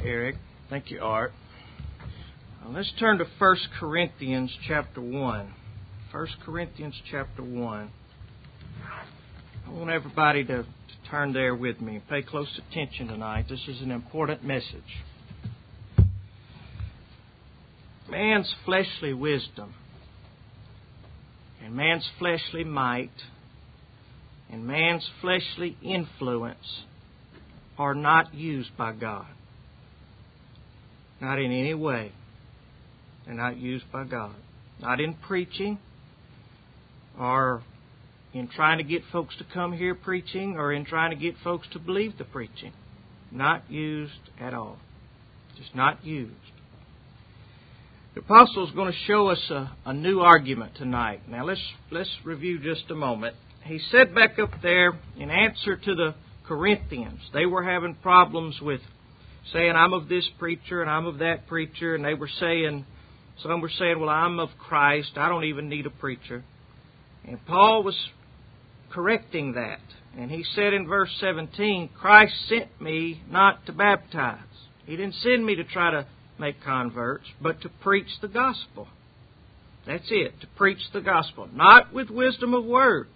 Eric. Thank you, Art. Let's turn to 1 Corinthians chapter 1. 1 Corinthians chapter 1. I want everybody to turn there with me and pay close attention tonight. This is an important message. Man's fleshly wisdom and man's fleshly might and man's fleshly influence are not used by God. Not in any way. They're not used by God. Not in preaching or in trying to get folks to come here preaching or in trying to get folks to believe the preaching. Not used at all. Just not used. The Apostle is going to show us a new argument tonight. Now let's review just a moment. He said back up there in answer to the Corinthians, they were having problems with saying, I'm of this preacher and I'm of that preacher. And they were saying, some were saying, well, I'm of Christ. I don't even need a preacher. And Paul was correcting that. And he said in verse 17, Christ sent me not to baptize. He didn't send me to try to make converts, but to preach the gospel. That's it, to preach the gospel. Not with wisdom of words.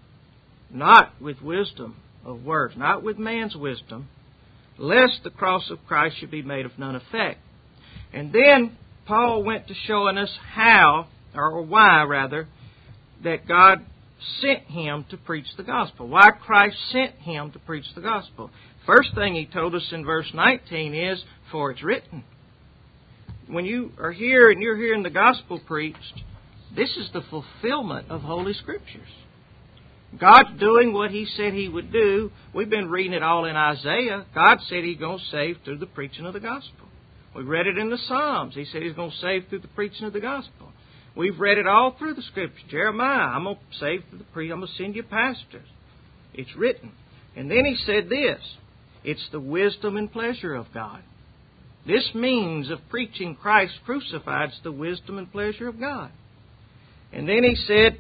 Not with wisdom of words. Not with man's wisdom. Lest the cross of Christ should be made of none effect. And then Paul went to showing us how, or why rather, that God sent him to preach the gospel. Why Christ sent him to preach the gospel. First thing he told us in verse 19 is, for it's written. When you are here and you're hearing the gospel preached, this is the fulfillment of Holy Scriptures. God's doing what He said He would do. We've been reading it all in Isaiah. God said He's going to save through the preaching of the gospel. We read it in the Psalms. He said He's going to save through the preaching of the gospel. We've read it all through the Scripture. Jeremiah, I'm going to save through the preaching. I'm going to send you pastors. It's written. And then He said this. It's the wisdom and pleasure of God. This means of preaching Christ crucified is the wisdom and pleasure of God. And then He said,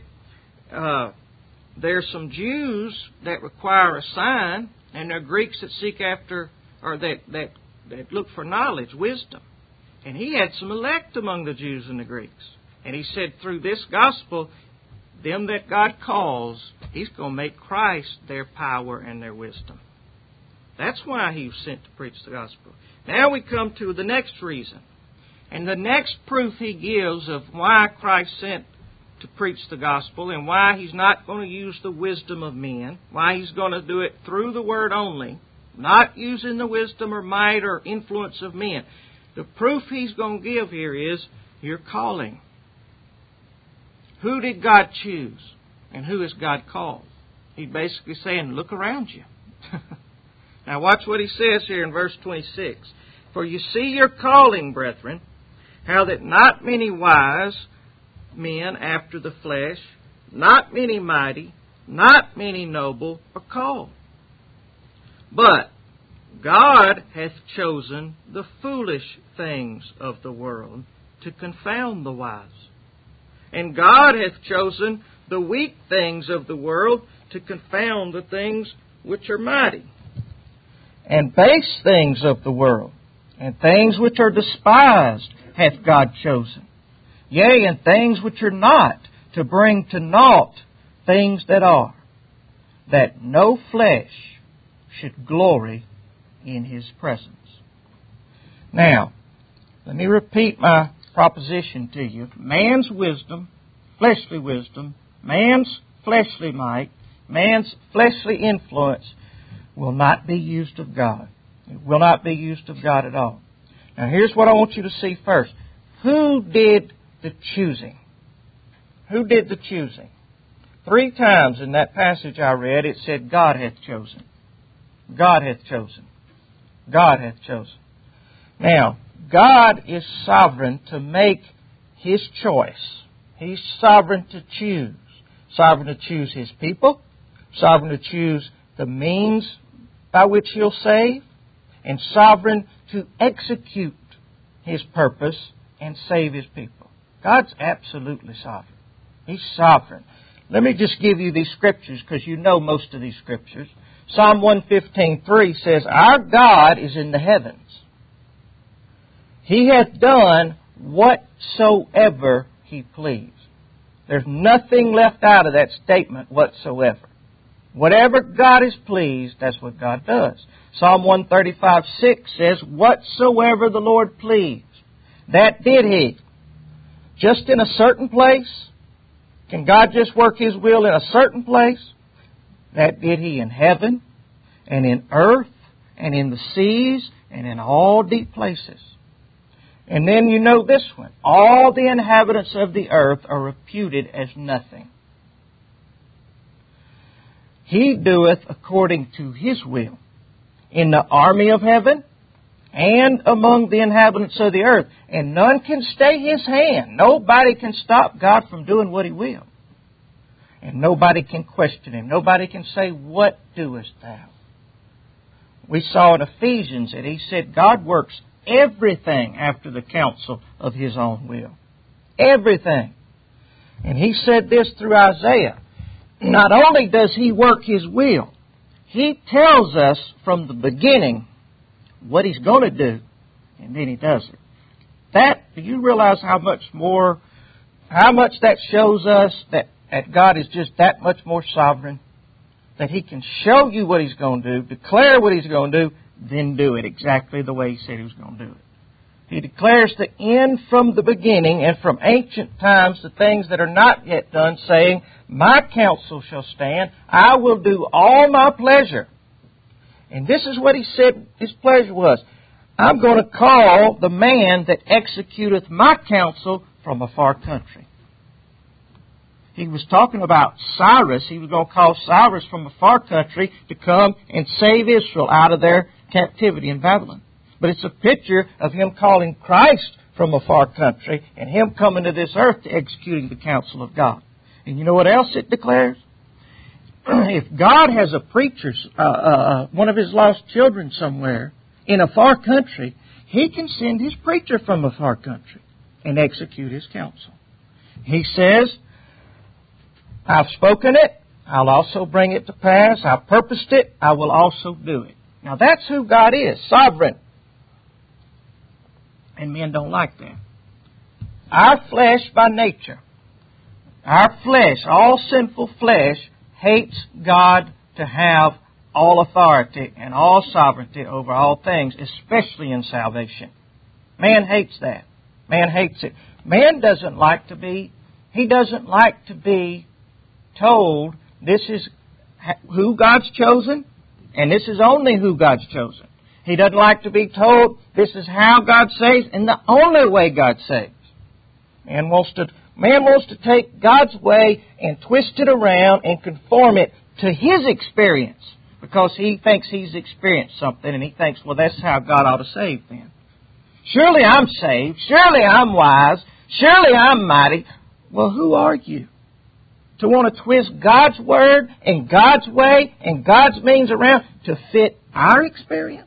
there's some Jews that require a sign, and there are Greeks that seek after, or that look for knowledge, wisdom. And He had some elect among the Jews and the Greeks. And He said, through this gospel, them that God calls, He's going to make Christ their power and their wisdom. That's why He was sent to preach the gospel. Now we come to the next reason. And the next proof He gives of why Christ sent to preach the gospel and why He's not going to use the wisdom of men, why He's going to do it through the Word only, not using the wisdom or might or influence of men. The proof He's going to give here is your calling. Who did God choose and who has God called? He's basically saying, look around you. Now watch what He says here in verse 26. For you see your calling, brethren, how that not many wise men after the flesh, not many mighty, not many noble are called. But God hath chosen the foolish things of the world to confound the wise. And God hath chosen the weak things of the world to confound the things which are mighty. And base things of the world, and things which are despised hath God chosen. Yea, and things which are not, to bring to naught things that are, that no flesh should glory in His presence. Now, let me repeat my proposition to you. Man's wisdom, man's fleshly might, man's fleshly influence will not be used of God. It will not be used of God at all. Now, here's what I want you to see first. Who did the choosing? Who did the choosing? 3 times in that passage I read, it said, God hath chosen. God hath chosen. God hath chosen. Now, God is sovereign to make His choice. He's sovereign to choose. Sovereign to choose His people. Sovereign to choose the means by which He'll save. And sovereign to execute His purpose and save His people. God's absolutely sovereign. He's sovereign. Let me just give you these scriptures because you know most of these scriptures. Psalm 115:3 says, our God is in the heavens. He hath done whatsoever He pleased. There's nothing left out of that statement whatsoever. Whatever God is pleased, that's what God does. Psalm 135:6 says, whatsoever the Lord pleased, that did He. Just in a certain place? Can God just work His will in a certain place? That did He in heaven, and in earth, and in the seas, and in all deep places. And then you know this one. All the inhabitants of the earth are reputed as nothing. He doeth according to His will in the army of heaven and among the inhabitants of the earth. And none can stay His hand. Nobody can stop God from doing what He will. And nobody can question Him. Nobody can say, what doest thou? We saw in Ephesians that He said God works everything after the counsel of His own will. Everything. And He said this through Isaiah. Not only does He work His will, He tells us from the beginning what He's going to do, and then He does it. Do you realize how much that shows us that God is just that much more sovereign? That He can show you what He's going to do, declare what He's going to do, then do it exactly the way He said He was going to do it. He declares the end from the beginning and from ancient times the things that are not yet done, saying, my counsel shall stand, I will do all my pleasure. And this is what He said His pleasure was. I'm going to call the man that executeth my counsel from a far country. He was talking about Cyrus. He was going to call Cyrus from a far country to come and save Israel out of their captivity in Babylon. But it's a picture of Him calling Christ from a far country and Him coming to this earth to executing the counsel of God. And you know what else it declares? If God has a preacher, one of His lost children somewhere in a far country, He can send His preacher from a far country and execute His counsel. He says, I've spoken it, I'll also bring it to pass. I've purposed it, I will also do it. Now that's who God is, sovereign. And men don't like that. Our flesh by nature, our flesh, all sinful flesh, hates God to have all authority and all sovereignty over all things, especially in salvation. Man hates that. Man hates it. Man doesn't like to be told this is who God's chosen and this is only who God's chosen. He doesn't like to be told this is how God saves and the only way God saves. Man wants to take God's way and twist it around and conform it to his experience because he thinks he's experienced something and he thinks, well, that's how God ought to save then. Surely I'm saved. Surely I'm wise. Surely I'm mighty. Well, who are you to want to twist God's word and God's way and God's means around to fit our experience?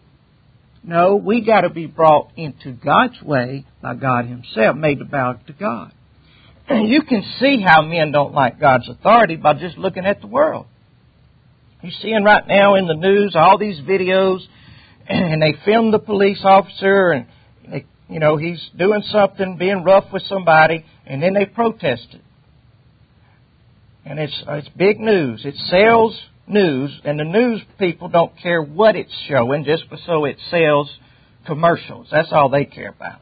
No, we got to be brought into God's way by God Himself, made to bow to God. And you can see how men don't like God's authority by just looking at the world. You're seeing right now in the news all these videos, and they film the police officer, and he's doing something, being rough with somebody, and then they protest it. And it's big news. It sells news, and the news people don't care what it's showing just so it sells commercials. That's all they care about.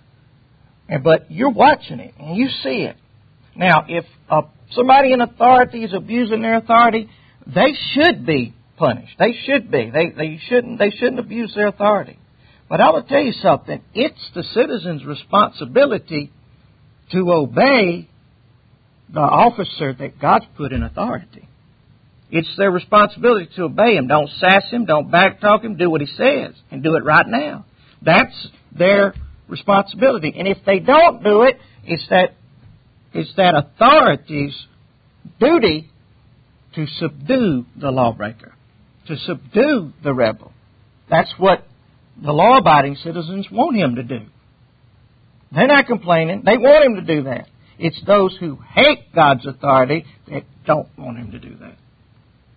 But you're watching it, and you see it. Now, if somebody in authority is abusing their authority, they should be punished. They should be. They shouldn't abuse their authority. But I will tell you something. It's the citizen's responsibility to obey the officer that God's put in authority. It's their responsibility to obey Him. Don't sass Him. Don't backtalk Him. Do what He says. And do it right now. That's their responsibility. And if they don't do it, it's that authority's duty to subdue the lawbreaker, to subdue the rebel. That's what the law-abiding citizens want him to do. They're not complaining. They want him to do that. It's those who hate God's authority that don't want him to do that.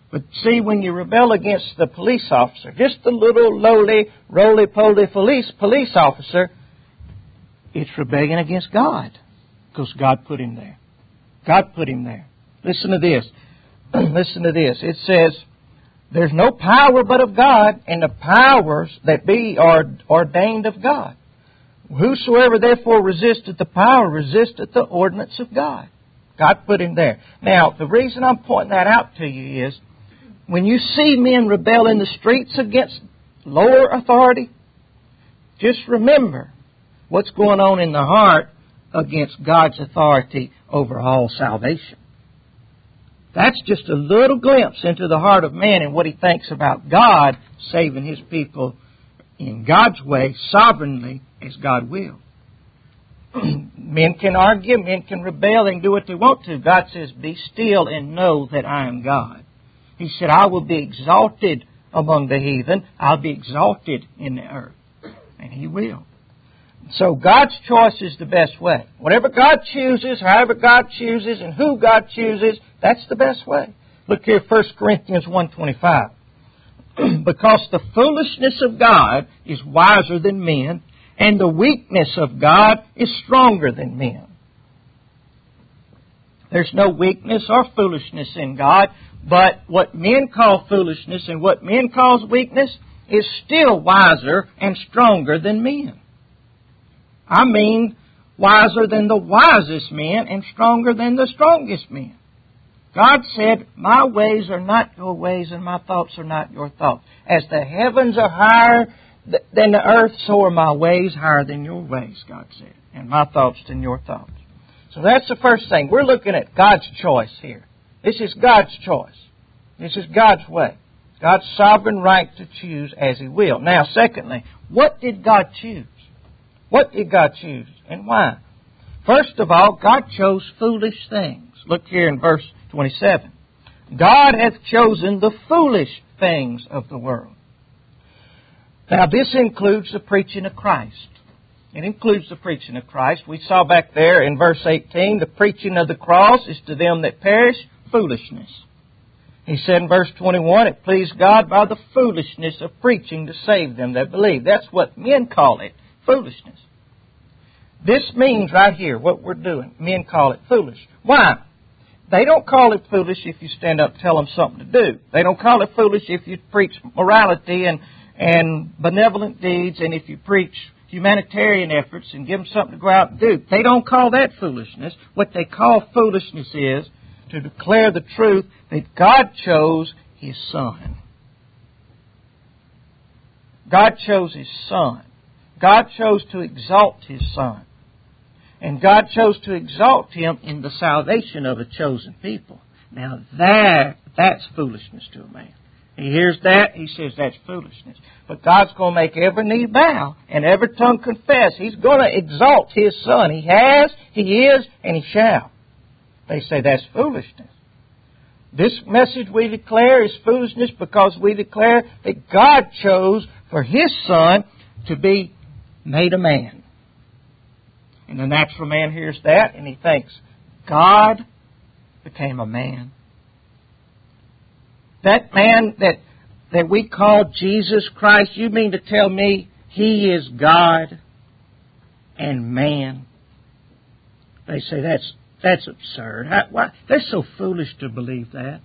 But see, when you rebel against the police officer, just the little lowly, roly-poly police officer, it's rebellion against God. Because God put him there. God put him there. Listen to this. Listen to this. It says, there's no power but of God, and the powers that be are ordained of God. Whosoever therefore resisteth the power, resisteth the ordinance of God. God put him there. Now, the reason I'm pointing that out to you is, when you see men rebel in the streets against lower authority, just remember what's going on in the heart against God's authority over all salvation. That's just a little glimpse into the heart of man and what he thinks about God saving His people in God's way, sovereignly, as God will. Men can argue, men can rebel, they can do what they want to. God says, be still and know that I am God. He said, I will be exalted among the heathen. I'll be exalted in the earth. And He will. So God's choice is the best way. Whatever God chooses, however God chooses, and who God chooses, that's the best way. Look here, 1 Corinthians 1:25. Because the foolishness of God is wiser than men, and the weakness of God is stronger than men. There's no weakness or foolishness in God, but what men call foolishness and what men call weakness is still wiser and stronger than men. I mean, wiser than the wisest men and stronger than the strongest men. God said, my ways are not your ways and my thoughts are not your thoughts. As the heavens are higher than the earth, so are my ways higher than your ways, God said, and my thoughts than your thoughts. So that's the first thing. We're looking at God's choice here. This is God's choice. This is God's way. God's sovereign right to choose as He will. Now, secondly, what did God choose? What did God choose and why? First of all, God chose foolish things. Look here in verse 27. God hath chosen the foolish things of the world. Now, this includes the preaching of Christ. It includes the preaching of Christ. We saw back there in verse 18, the preaching of the cross is to them that perish foolishness. He said in verse 21, it pleased God by the foolishness of preaching to save them that believe. That's what men call it, foolishness. This means right here, what we're doing, men call it foolish. Why? They don't call it foolish if you stand up and tell them something to do. They don't call it foolish if you preach morality and benevolent deeds, and if you preach humanitarian efforts and give them something to go out and do. They don't call that foolishness. What they call foolishness is to declare the truth that God chose His Son. God chose His Son. God chose to exalt His Son. And God chose to exalt Him in the salvation of a chosen people. Now that's foolishness to a man. He hears that, he says that's foolishness. But God's going to make every knee bow and every tongue confess. He's going to exalt His Son. He has, He is, and He shall. They say that's foolishness. This message we declare is foolishness because we declare that God chose for His Son to be made a man. And the natural man hears that and he thinks, God became a man. That man that we call Jesus Christ, you mean to tell me He is God and man? They say that's absurd. Why? They're so foolish to believe that.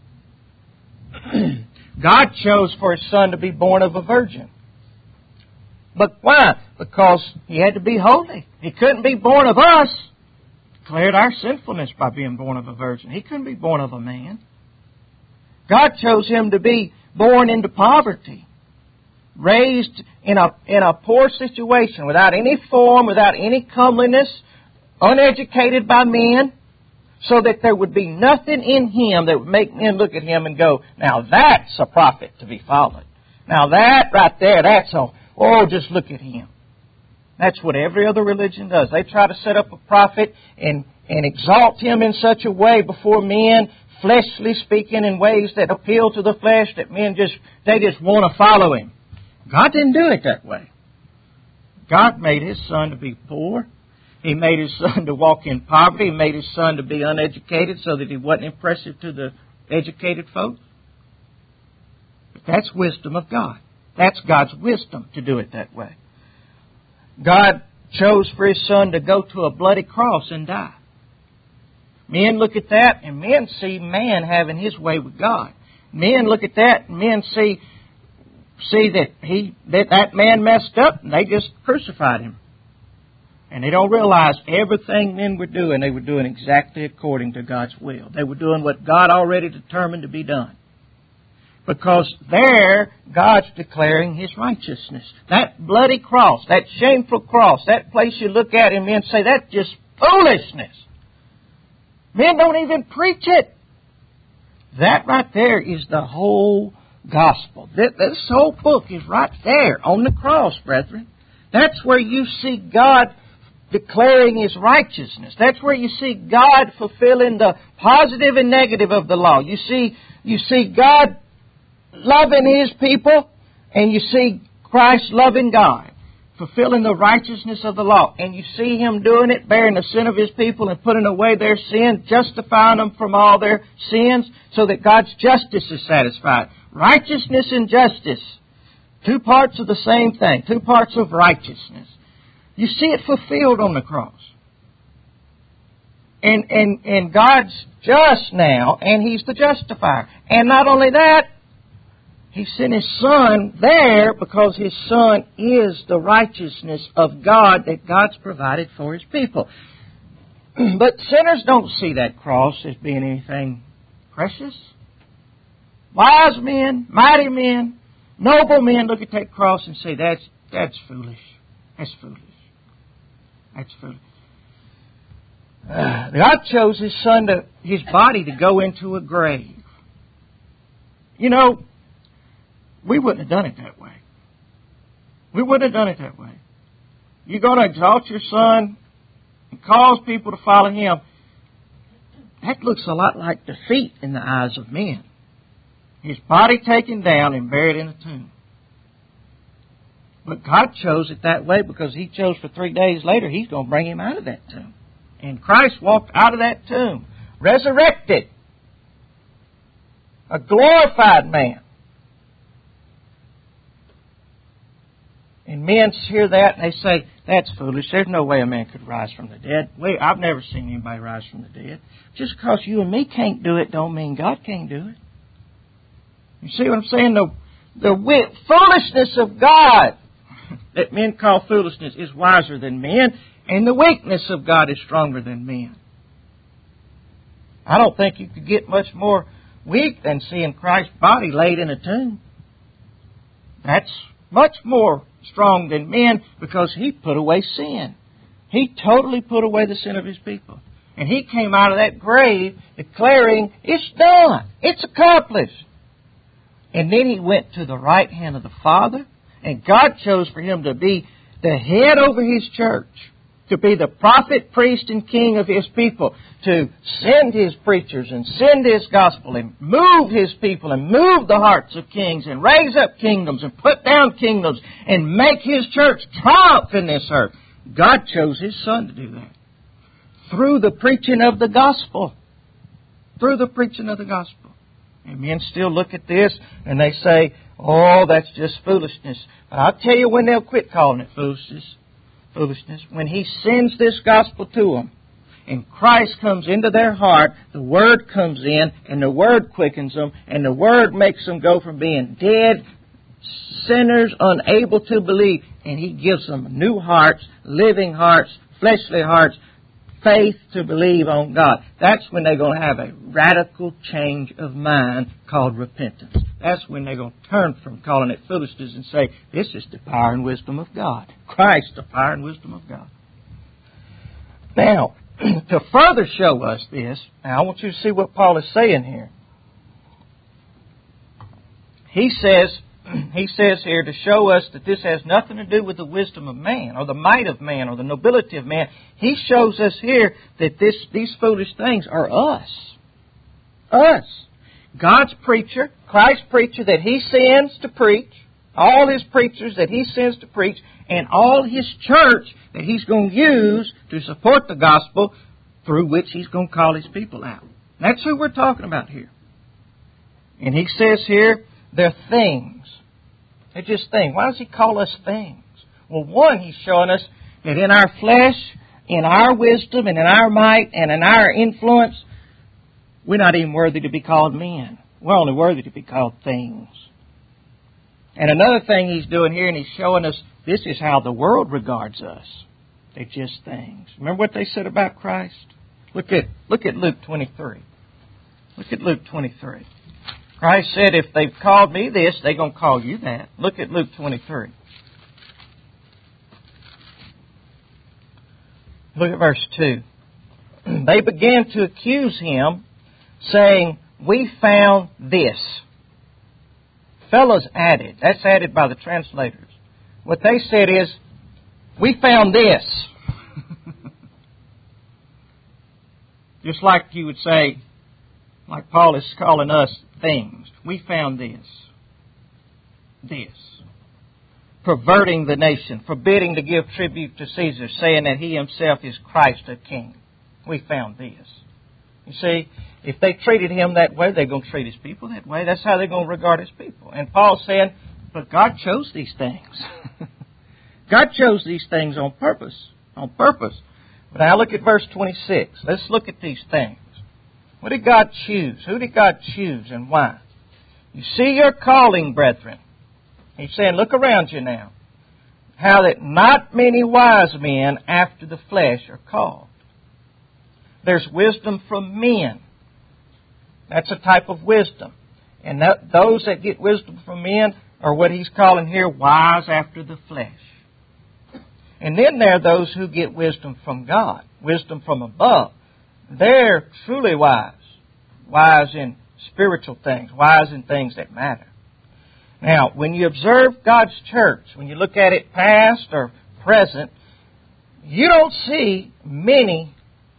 God chose for His Son to be born of a virgin. But why? Because He had to be holy. He couldn't be born of us. Declared our sinfulness by being born of a virgin. He couldn't be born of a man. God chose Him to be born into poverty, raised in a poor situation, without any form, without any comeliness, uneducated by men, so that there would be nothing in Him that would make men look at Him and go, now that's a prophet to be followed. Now that right there, just look at Him. That's what every other religion does. They try to set up a prophet and exalt him in such a way before men, fleshly speaking, in ways that appeal to the flesh, that men just want to follow him. God didn't do it that way. God made His Son to be poor. He made His Son to walk in poverty. He made His Son to be uneducated so that He wasn't impressive to the educated folks. That's wisdom of God. That's God's wisdom to do it that way. God chose for His Son to go to a bloody cross and die. Men look at that, and men see man having his way with God. Men look at that, and men see that man messed up, and they just crucified Him. And they don't realize everything men were doing, they were doing exactly according to God's will. They were doing what God already determined to be done. Because there, God's declaring His righteousness. That bloody cross, that shameful cross, that place you look at and men say, that's just foolishness. Men don't even preach it. That right there is the whole gospel. This whole book is right there on the cross, brethren. That's where you see God declaring His righteousness. That's where you see God fulfilling the positive and negative of the law. You see God loving His people, and you see Christ loving God, fulfilling the righteousness of the law. And you see Him doing it, bearing the sin of His people and putting away their sin, justifying them from all their sins, so that God's justice is satisfied. Righteousness and justice, two parts of the same thing, two parts of righteousness. You see it fulfilled on the cross. And God's just now, and He's the justifier. And not only that, He sent His Son there because His Son is the righteousness of God that God's provided for His people. But sinners don't see that cross as being anything precious. Wise men, mighty men, noble men look at that cross and say, that's foolish. That's foolish. That's foolish. God chose His Son, His body, to go into a grave. You know, we wouldn't have done it that way. We wouldn't have done it that way. You're going to exalt your Son and cause people to follow Him. That looks a lot like defeat in the eyes of men. His body taken down and buried in a tomb. But God chose it that way because He chose for 3 days later He's going to bring Him out of that tomb. And Christ walked out of that tomb, resurrected, a glorified man. And men hear that and they say, that's foolish. There's no way a man could rise from the dead. I've never seen anybody rise from the dead. Just because you and me can't do it don't mean God can't do it. You see what I'm saying? The foolishness of God that men call foolishness is wiser than men, and the weakness of God is stronger than men. I don't think you could get much more weak than seeing Christ's body laid in a tomb. That's much more strong than men because He put away sin. He totally put away the sin of His people. And He came out of that grave declaring, it's done. It's accomplished. And then He went to the right hand of the Father, and God chose for Him to be the head over His church, to be the prophet, priest, and king of His people, to send His preachers and send His gospel and move His people and move the hearts of kings and raise up kingdoms and put down kingdoms and make His church triumph in this earth. God chose His Son to do that through the preaching of the gospel. Through the preaching of the gospel. And men still look at this and they say, oh, that's just foolishness. But I'll tell you when they'll quit calling it foolishness. When He sends this gospel to them and Christ comes into their heart, the Word comes in and the Word quickens them and the Word makes them go from being dead sinners unable to believe, and He gives them new hearts, living hearts, fleshly hearts, faith to believe on God. That's when they're going to have a radical change of mind called repentance. That's when they're going to turn from calling it foolishness and say, this is the power and wisdom of God. Christ, the power and wisdom of God. Now, to further show us this, now I want you to see what Paul is saying here. He says here to show us that this has nothing to do with the wisdom of man or the might of man or the nobility of man. He shows us here that these foolish things are us. Us. God's preacher, Christ's preacher that He sends to preach, all His preachers that He sends to preach, and all His church that He's going to use to support the gospel through which He's going to call His people out. That's who we're talking about here. And he says here They're things. They're just things. Why does He call us things? Well, one, He's showing us that in our flesh, in our wisdom, and in our might, and in our influence, we're not even worthy to be called men. We're only worthy to be called things. And another thing He's doing here, and He's showing us, this is how the world regards us. They're just things. Remember what they said about Christ? Look at Luke 23. Look at Luke 23. Christ said, if they've called me this, they're going to call you that. Look at Luke 23. Look at verse 2. They began to accuse Him, saying, we found this. Fellows added. That's added by the translators. What they said is, we found this. Just like you would say, like Paul is calling us things. We found this. This. Perverting the nation, forbidding to give tribute to Caesar, saying that He Himself is Christ, a king. We found this. You see, if they treated Him that way, they're going to treat His people that way. That's how they're going to regard His people. And Paul's saying, but God chose these things. God chose these things on purpose. On purpose. But now look at verse 26. Let's look at these things. What did God choose? Who did God choose and why? You see your calling, brethren. He's saying, look around you now. How that not many wise men after the flesh are called. There's wisdom from men. That's a type of wisdom. And those that get wisdom from men are what he's calling here wise after the flesh. And then there are those who get wisdom from God, wisdom from above. They're truly wise. Wise in spiritual things, wise in things that matter. Now, when you observe God's church, when you look at it past or present, you don't see many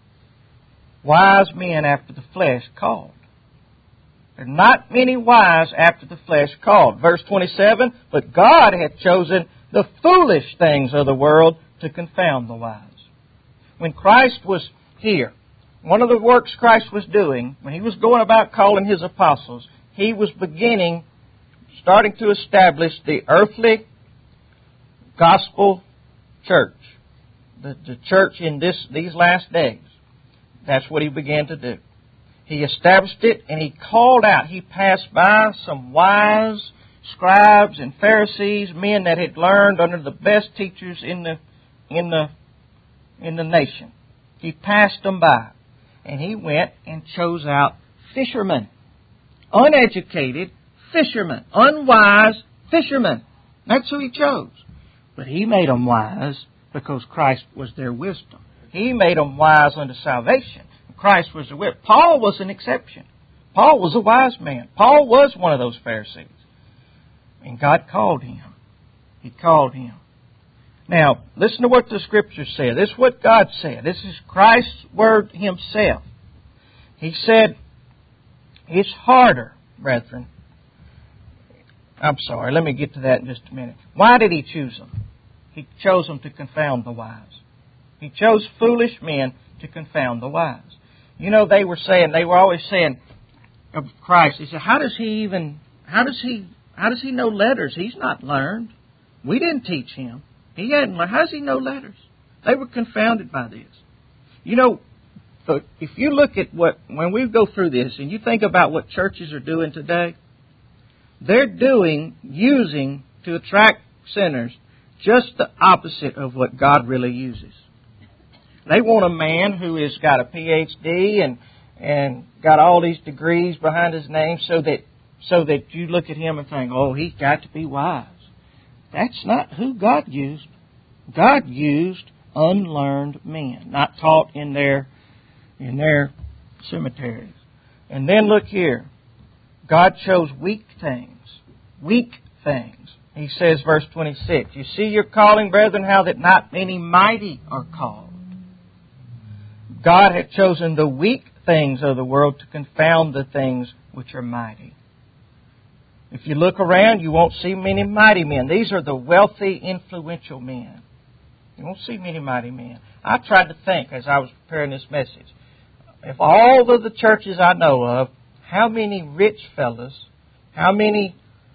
wise men after the flesh called. There are not many wise after the flesh called. Verse 27, but God hath chosen the foolish things of the world to confound the wise. When Christ was here, one of the works Christ was doing, when He was going about calling His apostles, He was starting to establish the earthly gospel church. The church in these last days. That's what He began to do. He established it and He called out. He passed by some wise scribes and Pharisees, men that had learned under the best teachers in the nation. He passed them by. And He went and chose out fishermen. Uneducated fishermen. Unwise fishermen. That's who He chose. But He made them wise because Christ was their wisdom. He made them wise unto salvation. Christ was the wisdom. Paul was an exception. Paul was a wise man. Paul was one of those Pharisees. And God called him. He called him. Now, listen to what the Scripture said. This is what God said. This is Christ's word Himself. He said, it's harder, brethren. I'm sorry, let me get to that in just a minute. Why did He choose them? He chose them to confound the wise. He chose foolish men to confound the wise. You know, they were always saying of Christ, they said, how does He know letters? He's not learned. We didn't teach Him. He hadn't learned. How does He know letters? They were confounded by this. You know, if you look at when we go through this and you think about what churches are doing today, they're using to attract sinners just the opposite of what God really uses. They want a man who has got a PhD and got all these degrees behind his name so that you look at him and think, oh, he's got to be wise. That's not who God used. God used unlearned men, not taught in their cemeteries. And then look here. God chose weak things. Weak things. He says, verse 26, you see your calling, brethren, how that not many mighty are called. God hath chosen the weak things of the world to confound the things which are mighty. If you look around, you won't see many mighty men. These are the wealthy, influential men. You won't see many mighty men. I tried to think as I was preparing this message. If all of the churches I know of, how many rich fellas, how many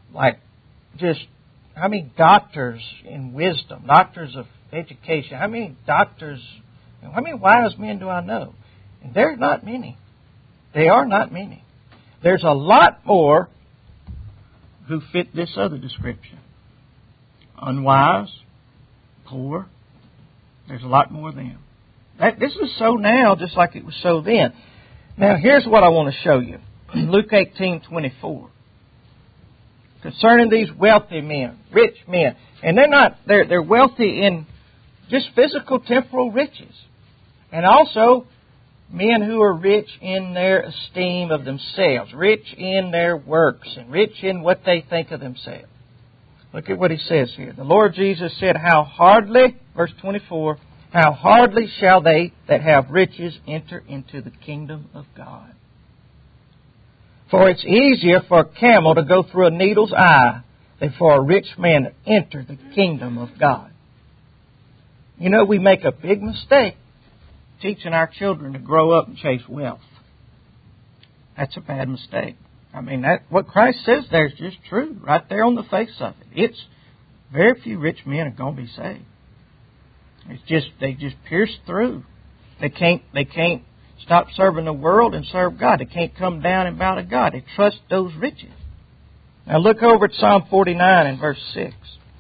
like just how many doctors in wisdom, doctors of education, how many doctors, how many wise men do I know? And they're not many. They are not many. There's a lot more who fit this other description. Unwise, poor. There's a lot more of them. This is so now just like it was so then. Now here's what I want to show you. Luke 18:24. Concerning these wealthy men, rich men. And they're wealthy in just physical temporal riches. And also men who are rich in their esteem of themselves, rich in their works, and rich in what they think of themselves. Look at what he says here. The Lord Jesus said, how hardly, verse 24, how hardly shall they that have riches enter into the kingdom of God. For it's easier for a camel to go through a needle's eye than for a rich man to enter the kingdom of God. You know, we make a big mistake teaching our children to grow up and chase wealth. That's a bad mistake. I mean, what Christ says there is just true, right there on the face of it. It's very few rich men are going to be saved. They just pierce through. They can't stop serving the world and serve God. They can't come down and bow to God. They trust those riches. Now look over at Psalm 49 and verse 6.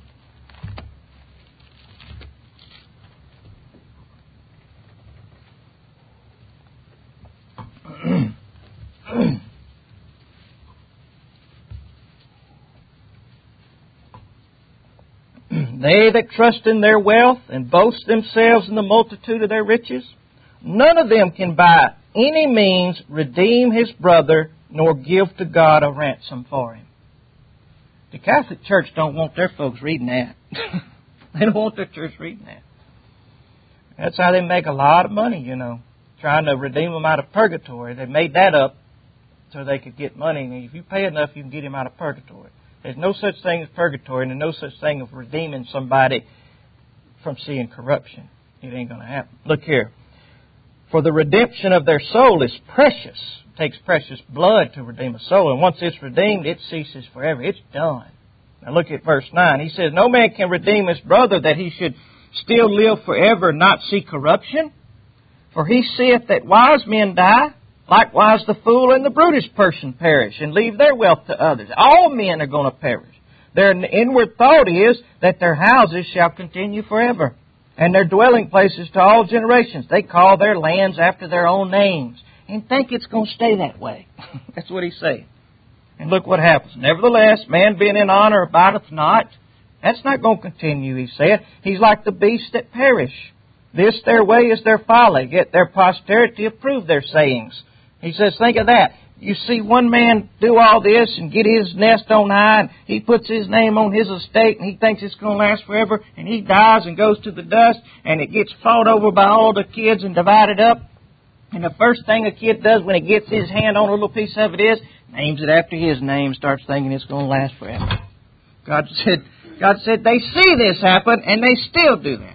They that trust in their wealth and boast themselves in the multitude of their riches, none of them can by any means redeem his brother, nor give to God a ransom for him. The Catholic Church don't want their folks reading that. They don't want their church reading that. That's how they make a lot of money, you know, trying to redeem them out of purgatory. They made that up so they could get money. And if you pay enough, you can get him out of purgatory. There's no such thing as purgatory, and there's no such thing as redeeming somebody from seeing corruption. It ain't going to happen. Look here. For the redemption of their soul is precious. It takes precious blood to redeem a soul. And once it's redeemed, it ceases forever. It's done. Now look at verse 9. He says, no man can redeem his brother that he should still live forever and not see corruption. For he saith that wise men die. Likewise the fool and the brutish person perish and leave their wealth to others. All men are going to perish. Their inward thought is that their houses shall continue forever, and their dwelling places to all generations. They call their lands after their own names and think it's going to stay that way. That's what he's saying. And look what happens. Nevertheless, man being in honor abideth not. That's not going to continue, he said. He's like the beasts that perish. This their way is their folly, yet their posterity approve their sayings. He says, think of that. You see one man do all this and get his nest on high, and he puts his name on his estate, and he thinks it's going to last forever, and he dies and goes to the dust, and it gets fought over by all the kids and divided up. And the first thing a kid does when he gets his hand on a little piece of it is, names it after his name, starts thinking it's going to last forever. God said they see this happen, and they still do that.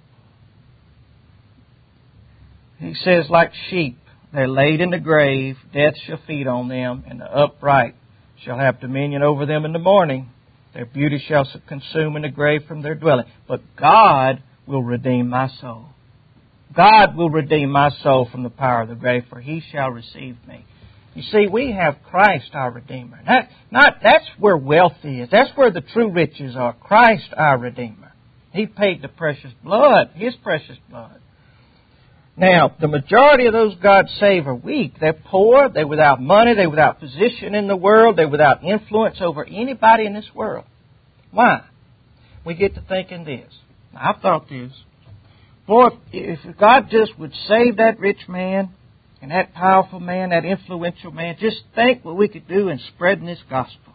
He says, like sheep, they're laid in the grave, death shall feed on them, and the upright shall have dominion over them in the morning. Their beauty shall consume in the grave from their dwelling. But God will redeem my soul. God will redeem my soul from the power of the grave, for he shall receive me. You see, we have Christ our Redeemer. That's where wealth is. That's where the true riches are. Christ our Redeemer. He paid the precious blood, his precious blood. Now, the majority of those God save are weak. They're poor. They're without money. They're without position in the world. They're without influence over anybody in this world. Why? We get to thinking this. Now, I've thought this. Boy, if God just would save that rich man and that powerful man, that influential man, just think what we could do in spreading this gospel.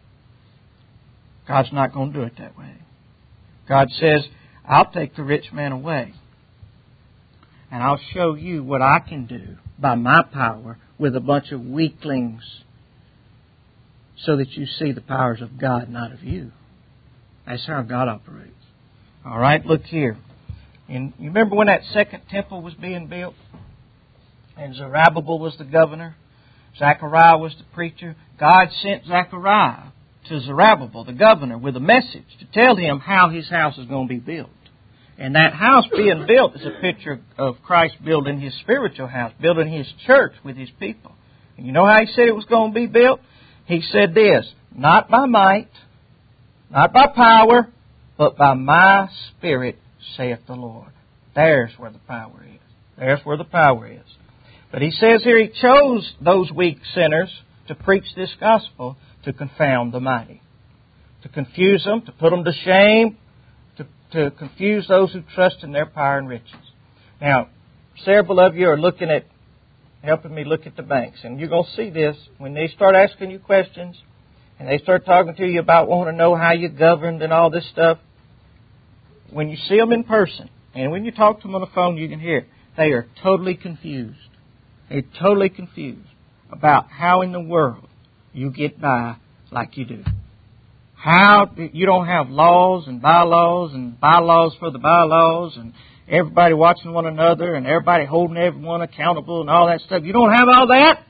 God's not going to do it that way. God says, I'll take the rich man away. And I'll show you what I can do by my power with a bunch of weaklings so that you see the powers of God, not of you. That's how God operates. All right, look here. And you remember when that second temple was being built? And Zerubbabel was the governor. Zechariah was the preacher. God sent Zechariah to Zerubbabel, the governor, with a message to tell him how his house is going to be built. And that house being built is a picture of Christ building His spiritual house, building His church with His people. And you know how He said it was going to be built? He said this, not by might, not by power, but by my Spirit, saith the Lord. There's where the power is. There's where the power is. But He says here He chose those weak sinners to preach this gospel to confound the mighty, to confuse them, to put them to shame, to confuse those who trust in their power and riches. Now, several of you are helping me look at the banks. And you're going to see this when they start asking you questions and they start talking to you about wanting to know how you governed and all this stuff. When you see them in person and when you talk to them on the phone, you can hear they are totally confused. They're totally confused about how in the world you get by like you do. How you don't have laws and bylaws for the bylaws and everybody watching one another and everybody holding everyone accountable and all that stuff. You don't have all that?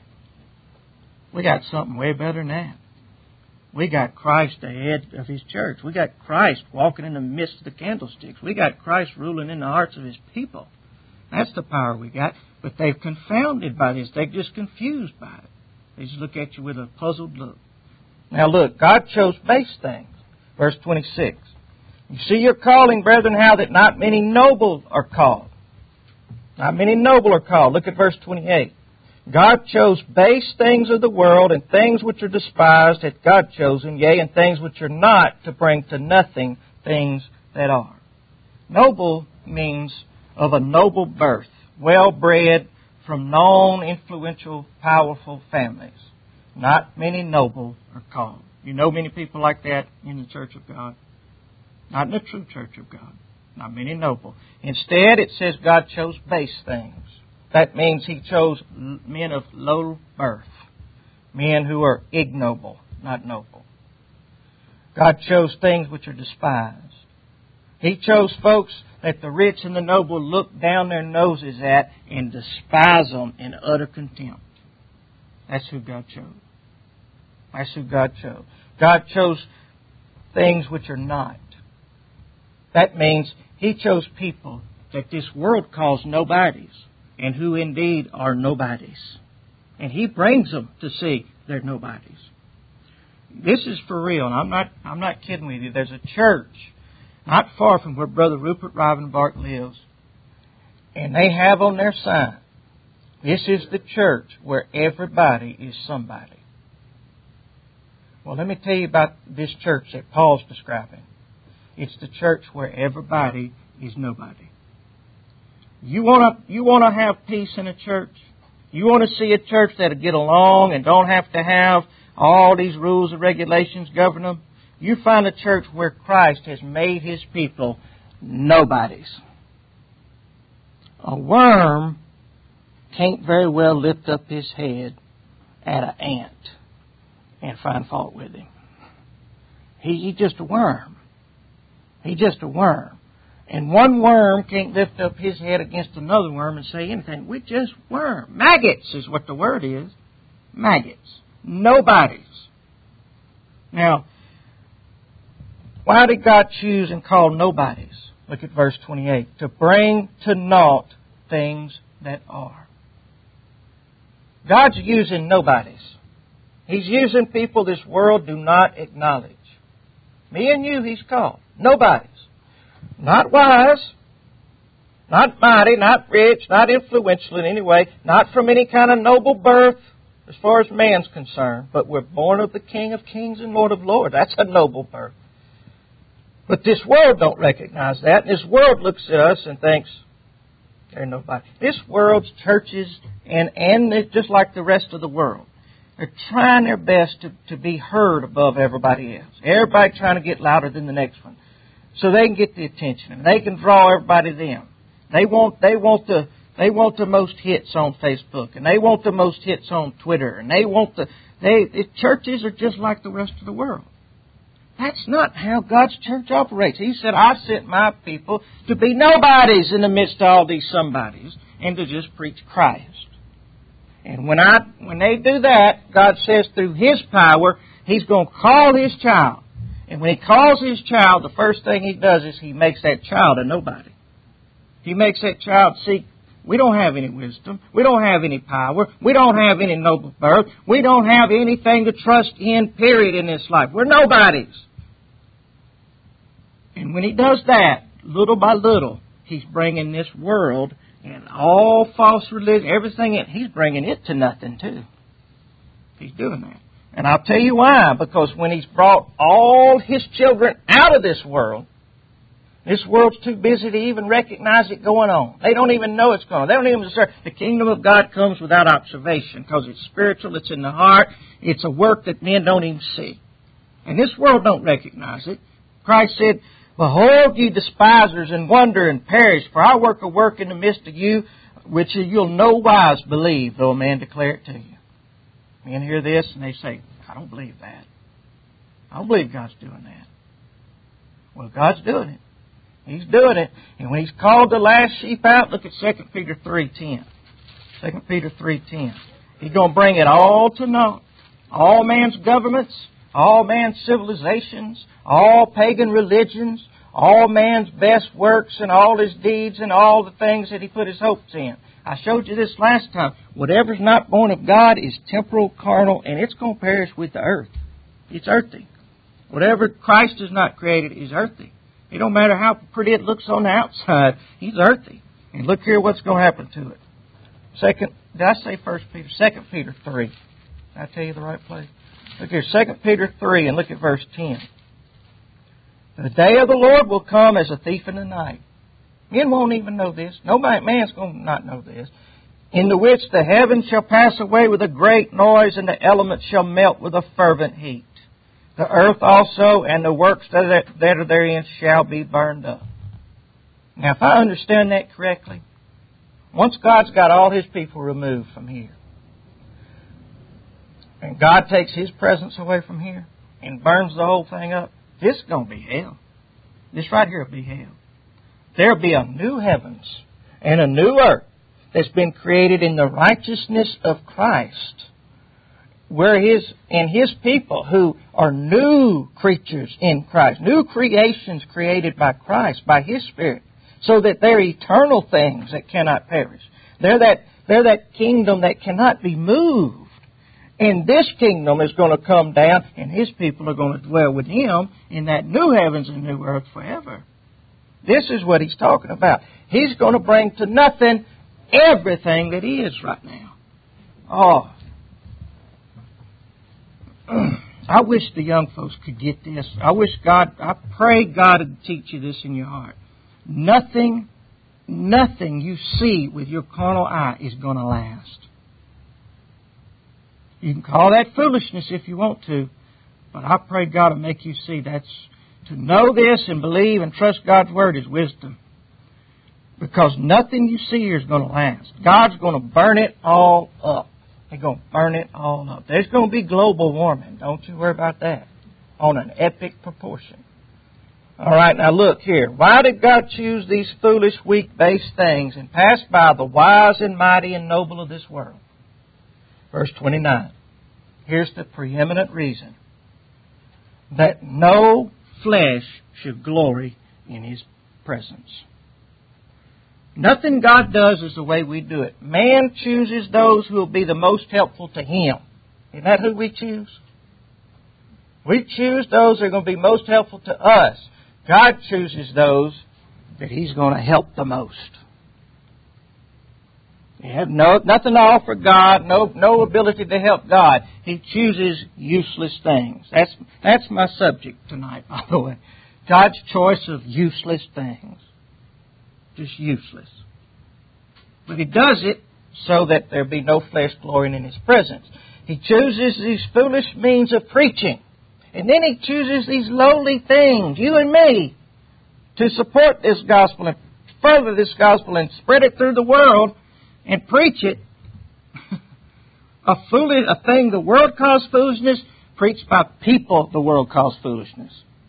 We got something way better than that. We got Christ the head of His church. We got Christ walking in the midst of the candlesticks. We got Christ ruling in the hearts of His people. That's the power we got. But they've confounded by this. They're just confused by it. They just look at you with a puzzled look. Now look, God chose base things. Verse 26. You see your calling, brethren, how that not many noble are called. Not many noble are called. Look at verse 28. God chose base things of the world and things which are despised hath God chosen, yea, and things which are not, to bring to nothing things that are. Noble means of a noble birth, well-bred from known, influential, powerful families. Not many noble are called. You know many people like that in the church of God? Not in the true church of God. Not many noble. Instead, it says God chose base things. That means He chose men of low birth. Men who are ignoble, not noble. God chose things which are despised. He chose folks that the rich and the noble look down their noses at and despise them in utter contempt. That's who God chose. That's who God chose. God chose things which are not. That means He chose people that this world calls nobodies, and who indeed are nobodies. And He brings them to see they're nobodies. This is for real, and I'm not kidding with you. There's a church not far from where Brother Rupert Rivenbark lives, and they have on their sign, this is the church where everybody is somebody. Well, let me tell you about this church that Paul's describing. It's the church where everybody is nobody. You want to have peace in a church? You want to see a church that'll get along and don't have to have all these rules and regulations govern them? You find a church where Christ has made His people nobodies. A worm can't very well lift up his head at an ant and find fault with him. He's just a worm. He's just a worm. And one worm can't lift up his head against another worm and say anything. We're just worms. Maggots is what the word is. Maggots. Nobodies. Now, why did God choose and call nobodies? Look at verse 28. To bring to naught things that are. God's using nobodies. He's using people this world do not acknowledge. Me and you, He's called. Nobodies. Not wise, not mighty, not rich, not influential in any way, not from any kind of noble birth as far as man's concerned, but we're born of the King of Kings and Lord of Lords. That's a noble birth. But this world don't recognize that. This world looks at us and thinks, they're nobody. This world's churches, and just like the rest of the world, they're trying their best to be heard above everybody else. Everybody trying to get louder than the next one, so they can get the attention and they can draw everybody to them. They want the most hits on Facebook, and they want the most hits on Twitter, and the churches are just like the rest of the world. That's not how God's church operates. He said, I sent my people to be nobodies in the midst of all these somebodies and to just preach Christ. And when they do that, God says through His power, He's going to call His child. And when He calls His child, the first thing He does is He makes that child a nobody. He makes that child see, we don't have any wisdom. We don't have any power. We don't have any noble birth. We don't have anything to trust in, period, in this life. We're nobodies. And when He does that, little by little, He's bringing this world and all false religion, everything, He's bringing it to nothing too. He's doing that. And I'll tell you why. Because when He's brought all His children out of this world's too busy to even recognize it going on. They don't even know it's going on. They don't even discern. The kingdom of God comes without observation because it's spiritual, it's in the heart, it's a work that men don't even see. And this world don't recognize it. Christ said, "Behold, ye despisers, and wonder and perish, for I work a work in the midst of you, which you'll no wise believe, though a man declare it to you." Men hear this and they say, "I don't believe that. I don't believe God's doing that." Well, God's doing it. He's doing it. And when He's called the last sheep out, look at 2 Peter 3:10. 2 Peter 3:10. He's going to bring it all to naught. All man's governments, all man's civilizations, all pagan religions, all man's best works and all his deeds and all the things that he put his hopes in. I showed you this last time. Whatever's not born of God is temporal, carnal, and it's going to perish with the earth. It's earthy. Whatever Christ has not created is earthy. It don't matter how pretty it looks on the outside. He's earthy. And look here what's going to happen to it. Did I say 1 Peter? 2 Peter 3. Did I tell you the right place? Look here, 2 Peter 3, and look at verse 10. The day of the Lord will come as a thief in the night. Men won't even know this. Man's going to not know this. In the which the heavens shall pass away with a great noise, and the elements shall melt with a fervent heat. The earth also and the works that are therein shall be burned up. Now, if I understand that correctly, once God's got all His people removed from here, and God takes His presence away from here and burns the whole thing up, this is going to be hell. This right here will be hell. There'll be a new heavens and a new earth that's been created in the righteousness of Christ, where His people who are new creatures in Christ, new creations created by Christ, by His Spirit, so that they're eternal things that cannot perish. They're that kingdom that cannot be moved. And this kingdom is going to come down, and His people are going to dwell with Him in that new heavens and new earth forever. This is what He's talking about. He's going to bring to nothing everything that is right now. Oh, I wish the young folks could get this. I pray God would teach you this in your heart. Nothing you see with your carnal eye is going to last. You can call that foolishness if you want to, but I pray God will make you see that's to know this and believe and trust God's Word is wisdom. Because nothing you see here is going to last. God's going to burn it all up. He's going to burn it all up. There's going to be global warming. Don't you worry about that. On an epic proportion. All right, now look here. Why did God choose these foolish, weak, base things and pass by the wise and mighty and noble of this world? Verse 29. Here's the preeminent reason. That no flesh should glory in His presence. Nothing God does is the way we do it. Man chooses those who will be the most helpful to him. Isn't that who we choose? We choose those that are going to be most helpful to us. God chooses those that He's going to help the most. You have nothing to offer God, no ability to help God. He chooses useless things. That's my subject tonight, by the way. God's choice of useless things. Just useless. But He does it so that there be no flesh glorying in His presence. He chooses these foolish means of preaching. And then He chooses these lowly things, you and me, to support this gospel and further this gospel and spread it through the world and preach it. A thing the world calls foolishness, preached by people the world calls foolishness.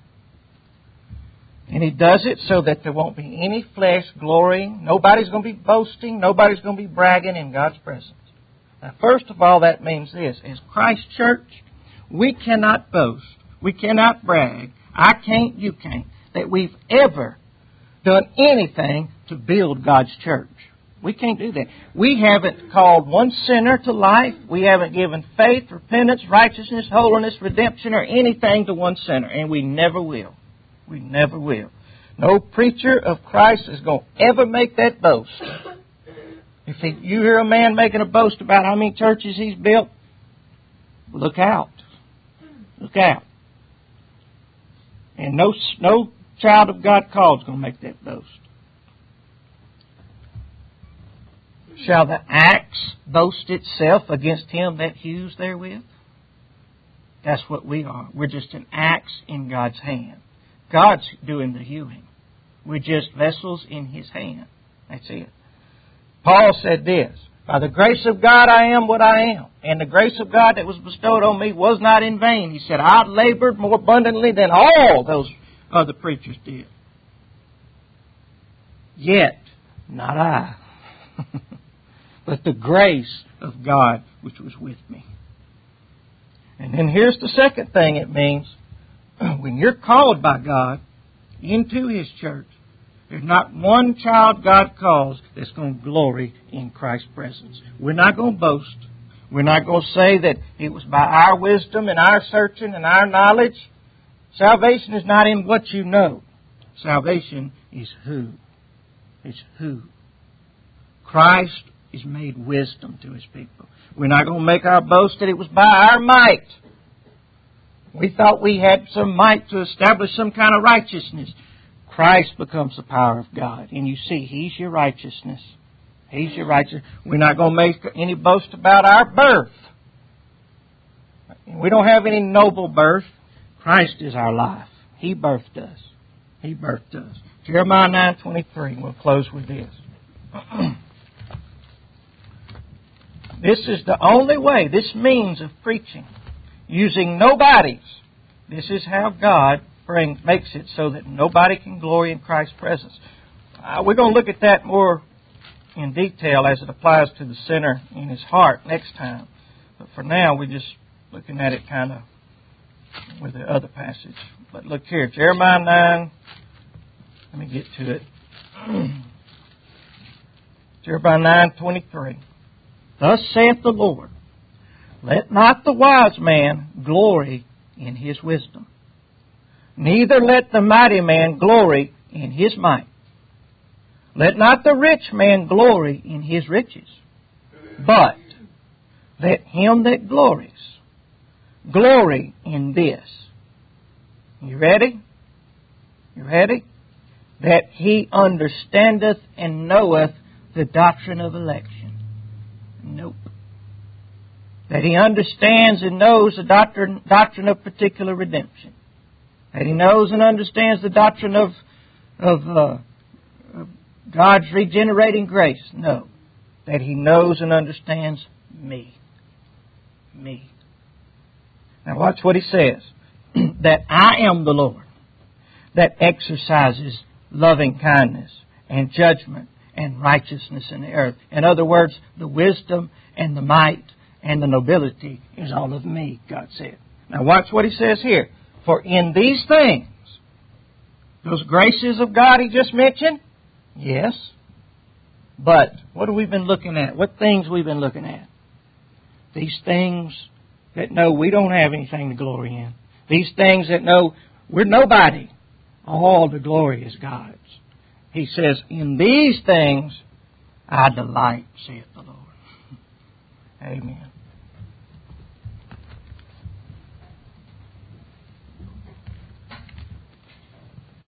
And He does it so that there won't be any flesh glorying. Nobody's going to be boasting. Nobody's going to be bragging in God's presence. Now, first of all, that means this. As Christ's church, We cannot boast. We cannot brag. I can't, you can't, that we've ever done anything to build God's church. We can't do that. We haven't called one sinner to life. We haven't given faith, repentance, righteousness, holiness, redemption, or anything to one sinner. And we never will. We never will. No preacher of Christ is going to ever make that boast. If you hear a man making a boast about how many churches he's built, look out. Look out. And no child of God called is going to make that boast. Shall the axe boast itself against him that hews therewith? That's what we are. We're just an axe in God's hand. God's doing the hewing. We're just vessels in His hand. That's it. Paul said this, by the grace of God I am what I am, and the grace of God that was bestowed on me was not in vain. He said, I labored more abundantly than all those other preachers did. Yet, not I, but the grace of God which was with me. And then here's the second thing it means. When you're called by God into His church, there's not one child God calls that's going to glory in Christ's presence. We're not going to boast. We're not going to say that it was by our wisdom and our searching and our knowledge. Salvation is not in what you know. Salvation is who. It's who. Christ is made wisdom to His people. We're not going to make our boast that it was by our might. We thought we had some might to establish some kind of righteousness. Christ becomes the power of God. And you see, He's your righteousness. He's your righteousness. We're not going to make any boast about our birth. We don't have any noble birth. Christ is our life. He birthed us. He birthed us. Jeremiah 9:23. We'll close with this. This is the only way, this means of preaching, using nobodies. This is how God makes it so that nobody can glory in Christ's presence. We're going to look at that more in detail as it applies to the sinner in his heart next time. But for now, we're just looking at it kind of with the other passage. But look here, Jeremiah 9. Let me get to it. Jeremiah 9:23. Thus saith the Lord, let not the wise man glory in his wisdom, neither let the mighty man glory in his might. Let not the rich man glory in his riches, but let him that glories glory in this. You ready? You ready? That he understandeth and knoweth the doctrine of election. Nope. That he understands and knows the doctrine of particular redemption. That he knows and understands the doctrine of God's regenerating grace. No. That he knows and understands me. Me. Now watch what he says. That I am the Lord that exercises loving kindness and judgment and righteousness in the earth. In other words, the wisdom and the might and the nobility is all of me, God said. Now watch what he says here. For in these things, those graces of God he just mentioned, yes. But what have we been looking at? What things we've been looking at? These things that know we don't have anything to glory in. These things that know we're nobody. All the glory is God's. He says, in these things I delight, saith the Lord. Amen.